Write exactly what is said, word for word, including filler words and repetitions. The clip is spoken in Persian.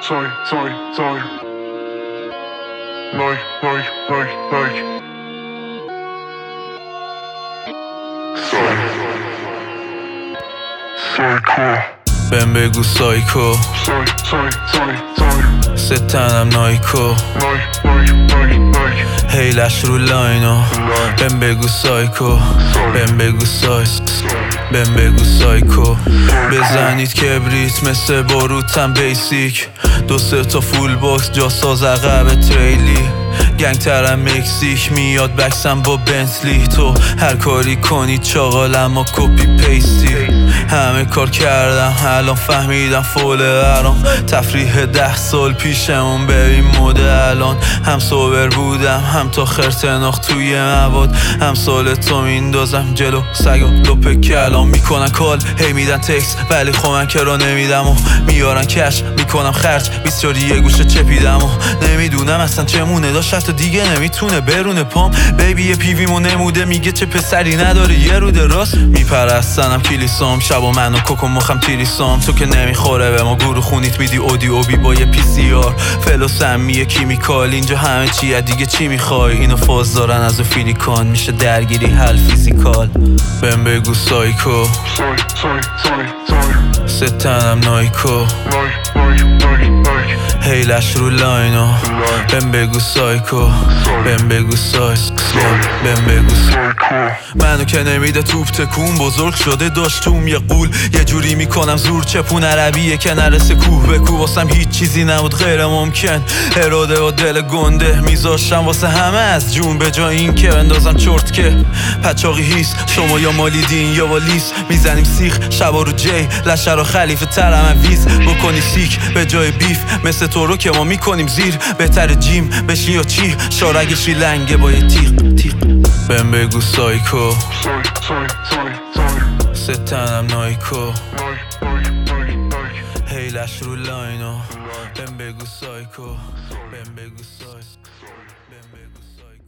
sorry, sorry, sorry. Like, like, like, like. Sorry. Psycho. بهم بگو سایکو Sorry, sorry, sorry, sorry. ستنم نایکو Like, like, like, like. هیلش رو لاینو بهم بگو سایکو بهم بگو سایک بهم بگو سایکو بزنید کبریت مثل باروتم بیسیک دو سه تا فول باکس جا ساز عقب تریلی گنگ ترم مکزیک میاد بکسم با بنتلی تو هر کاری کنی چاقالم ما کپی پیستی همه کار کردم الان فهمیدم فول هرام تفریح ده سال پیشمون ببین مود الان هم سوبر بودم هم تا خرتناخ توی مواد هم سال تو میندازم جلو سگا لپه کلام میکنن کال هی میدن تکس ولی خب که را نمیدم و میارن کش میکنم خرج بیستیاری یه گوشه چپیدم و نمیدونم اصلا چمونه داشت حتی دیگه نمیتونه برونه پام بیبی یه پیویمو نموده میگه چه پسری نداره یه روده راست میپرستنم کلیسام شب و من و کوکو مخم تیریسام تو که نمیخوره به ما گورو خونیت میدی اودی اوبی با یه پی سی آر فلو سمیه کیمیکال اینجا همه چیه دیگه چی میخوای اینو فاز دارن از و فیلیکان میشه درگیری حل فیزیکال بهم بگو سایکو Sorry, sorry, sorry, sorry. ستنم نایکو Like, like, like, like. هیلش رو لاینو بهم بگو سایکو بهم بگو سایک بهم بگو Psycho. منو که نمیده توپ تکون بزرگ شده داشت توم یه قول یه جوری میکنم زور چپون عربیه که نرسه کوه به کوه واسم هیچ چیزی نبود غیر ممکن اراده و دل گنده میذاشتم واسه همه از جون به جای این که اندازم چرت که پچاقی هیس شما یا مالیدین یا والیس میزنیم سیخ شبا رو جی لشر و خلیفه ترم ویز بکنی سیک به جای بیف مثل تو رو که ما میکنیم زیر بهتر جیم بشی یا چی شارگی شیلنگه با یه تیغ تیغ بهم بگو سایکو Sorry, sorry, sorry, sorry. ستنم نایکو Like, like, like, like. هیلش رو لاینو بهم بگو سایکو بهم بگو سایک بهم بگو سایک